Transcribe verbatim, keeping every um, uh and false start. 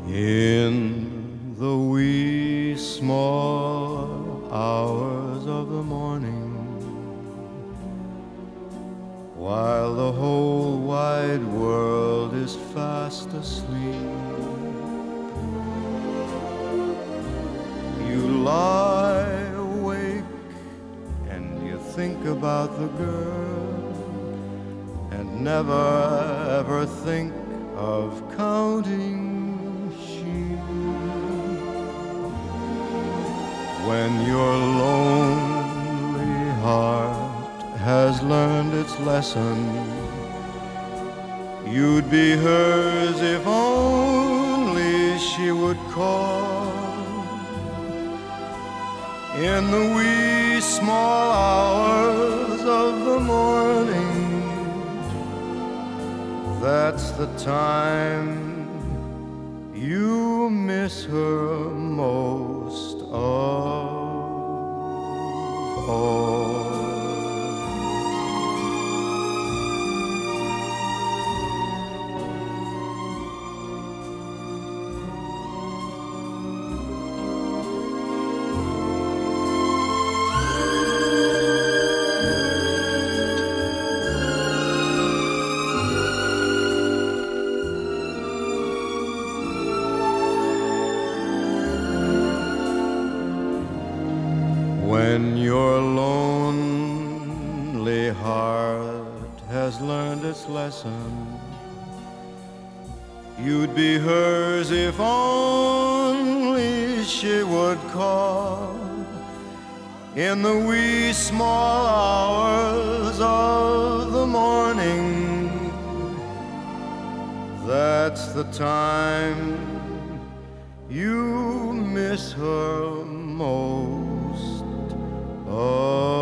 In the wee small hours of the morning, while the whole wide world is fast asleep, you lie awake and you think about the girl and never ever think of counting sheep. When your lonely heart has learned its lesson, you'd be hers if only she would call. In the wee small hours of the morning, that's the time you miss her most of all. When your lonely heart has learned its lesson, you'd be hers if only she would call. In the wee small hours of the morning, that's the time you miss her most. Oh